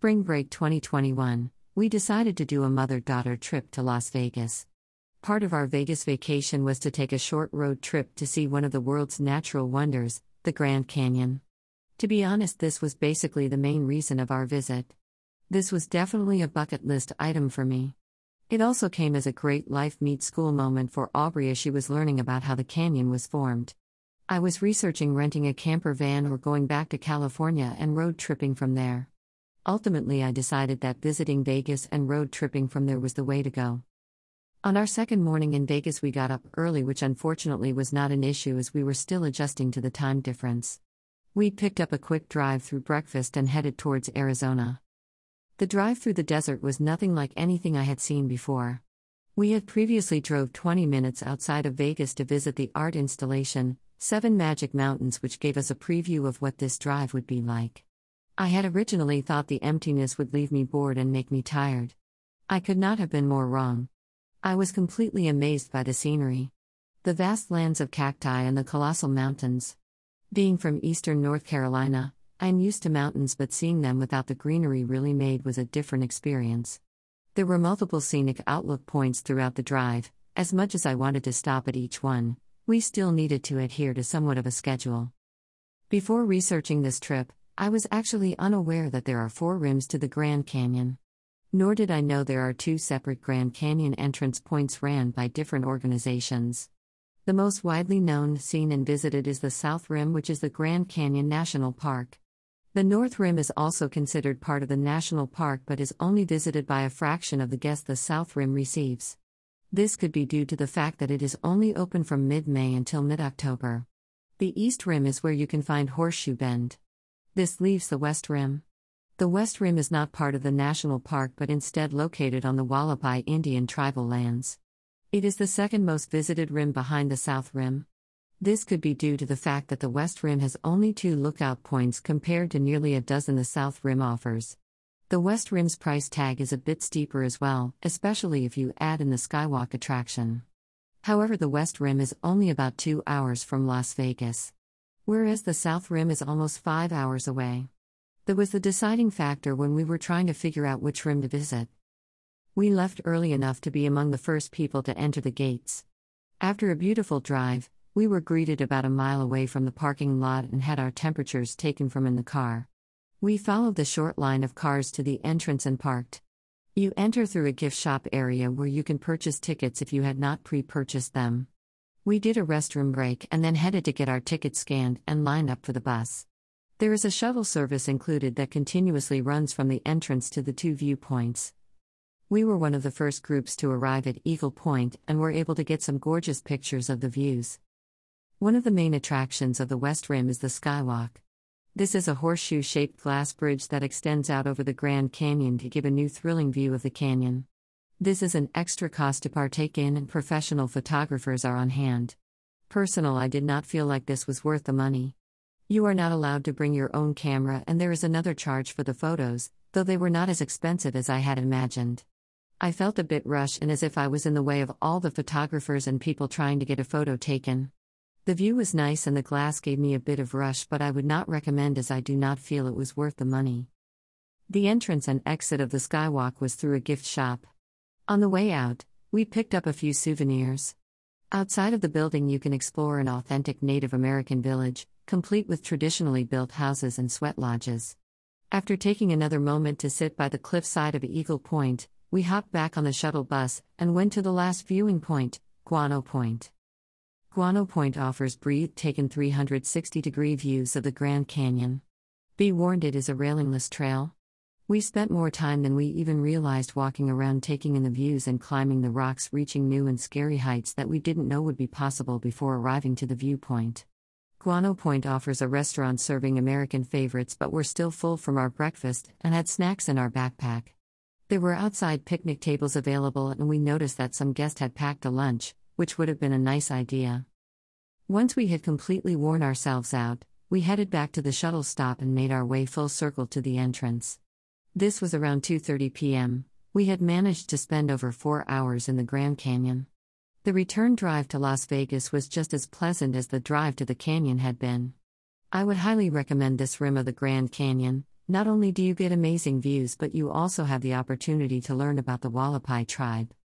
Spring break 2021, we decided to do a mother-daughter trip to Las Vegas. Part of our Vegas vacation was to take a short road trip to see one of the world's natural wonders, the Grand Canyon. To be honest, this was basically the main reason of our visit. This was definitely a bucket list item for me. It also came as a great life meets school moment for Aubrey as she was learning about how the canyon was formed. I was researching renting a camper van or going back to California and road tripping from there. Ultimately, I decided that visiting Vegas and road tripping from there was the way to go. On our second morning in Vegas, we got up early, which unfortunately was not an issue as we were still adjusting to the time difference. We picked up a quick drive through breakfast and headed towards Arizona. The drive through the desert was nothing like anything I had seen before. We had previously drove 20 minutes outside of Vegas to visit the art installation, Seven Magic Mountains, which gave us a preview of what this drive would be like. I had originally thought the emptiness would leave me bored and make me tired. I could not have been more wrong. I was completely amazed by the scenery. The vast lands of cacti and the colossal mountains. Being from eastern North Carolina, I am used to mountains, but seeing them without the greenery really made was a different experience. There were multiple scenic outlook points throughout the drive. As much as I wanted to stop at each one, we still needed to adhere to somewhat of a schedule. Before researching this trip, I was actually unaware that there are 4 rims to the Grand Canyon. Nor did I know there are 2 separate Grand Canyon entrance points ran by different organizations. The most widely known, seen, and visited is the South Rim, which is the Grand Canyon National Park. The North Rim is also considered part of the national park but is only visited by a fraction of the guests the South Rim receives. This could be due to the fact that it is only open from mid-May until mid-October. The East Rim is where you can find Horseshoe Bend. This leaves the West Rim. The West Rim is not part of the national park but instead located on the Wallapai Indian tribal lands. It is the second most visited rim behind the South Rim. This could be due to the fact that the West Rim has only 2 lookout points compared to nearly a dozen the South Rim offers. The West Rim's price tag is a bit steeper as well, especially if you add in the Skywalk attraction. However, the West Rim is only about 2 hours from Las Vegas, whereas the South Rim is almost 5 hours away. That was the deciding factor when we were trying to figure out which rim to visit. We left early enough to be among the first people to enter the gates. After a beautiful drive, we were greeted about a mile away from the parking lot and had our temperatures taken from in the car. We followed the short line of cars to the entrance and parked. You enter through a gift shop area where you can purchase tickets if you had not pre-purchased them. We did a restroom break and then headed to get our tickets scanned and lined up for the bus. There is a shuttle service included that continuously runs from the entrance to the 2 viewpoints. We were one of the first groups to arrive at Eagle Point and were able to get some gorgeous pictures of the views. One of the main attractions of the West Rim is the Skywalk. This is a horseshoe-shaped glass bridge that extends out over the Grand Canyon to give a new thrilling view of the canyon. This is an extra cost to partake in and professional photographers are on hand. I did not feel like this was worth the money. You are not allowed to bring your own camera and there is another charge for the photos, though they were not as expensive as I had imagined. I felt a bit rushed and as if I was in the way of all the photographers and people trying to get a photo taken. The view was nice and the glass gave me a bit of rush, but I would not recommend as I do not feel it was worth the money. The entrance and exit of the Skywalk was through a gift shop. On the way out, we picked up a few souvenirs. Outside of the building you can explore an authentic Native American village, complete with traditionally built houses and sweat lodges. After taking another moment to sit by the cliffside of Eagle Point, we hopped back on the shuttle bus and went to the last viewing point, Guano Point. Guano Point offers breathtaking 360-degree views of the Grand Canyon. Be warned, it is a railingless trail. We spent more time than we even realized walking around taking in the views and climbing the rocks, reaching new and scary heights that we didn't know would be possible before arriving to the viewpoint. Guano Point offers a restaurant serving American favorites, but we're still full from our breakfast and had snacks in our backpack. There were outside picnic tables available and we noticed that some guests had packed a lunch, which would have been a nice idea. Once we had completely worn ourselves out, we headed back to the shuttle stop and made our way full circle to the entrance. This was around 2:30 p.m. We had managed to spend over 4 hours in the Grand Canyon. The return drive to Las Vegas was just as pleasant as the drive to the canyon had been. I would highly recommend this rim of the Grand Canyon, Not only do you get amazing views, but you also have the opportunity to learn about the Wallapai tribe.